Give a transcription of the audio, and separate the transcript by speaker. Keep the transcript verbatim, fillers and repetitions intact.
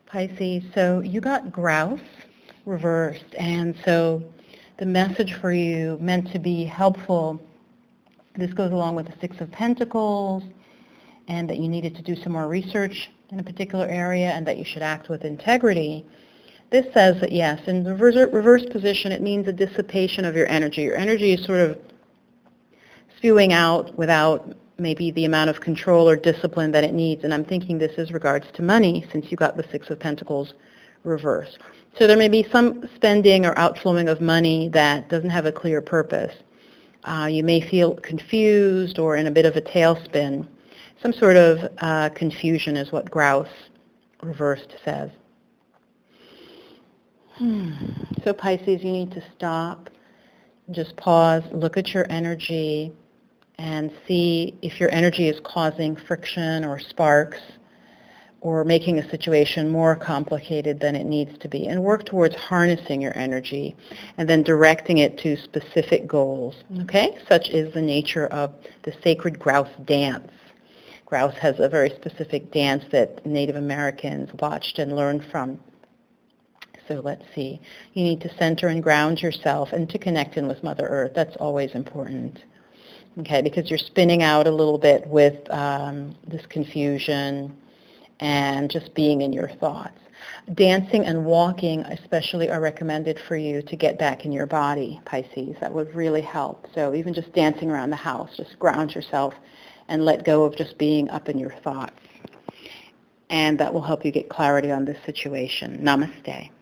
Speaker 1: Pisces, so you got grouse reversed, and so the message for you meant to be helpful. This goes along with the Six of Pentacles, and that you needed to do some more research in a particular area and that you should act with integrity. This says that, yes, in the reverse, reverse position, it means a dissipation of your energy. Your energy is sort of spewing out without maybe the amount of control or discipline that it needs. And I'm thinking this is regards to money, since you got the Six of Pentacles reversed. So there may be some spending or outflowing of money that doesn't have a clear purpose. Uh, you may feel confused or in a bit of a tailspin. Some sort of uh, confusion is what grouse reversed says. Hmm. So Pisces, you need to stop, just pause, look at your energy, and see if your energy is causing friction or sparks or making a situation more complicated than it needs to be, and work towards harnessing your energy and then directing it to specific goals, okay? Such is the nature of the sacred grouse dance. Grouse has a very specific dance that Native Americans watched and learned from. So let's see. You need to center and ground yourself and to connect in with Mother Earth. That's always important, okay, because you're spinning out a little bit with um, this confusion and just being in your thoughts. Dancing and walking especially are recommended for you to get back in your body, Pisces. That would really help. So even just dancing around the house, just ground yourself and let go of just being up in your thoughts. And that will help you get clarity on this situation. Namaste.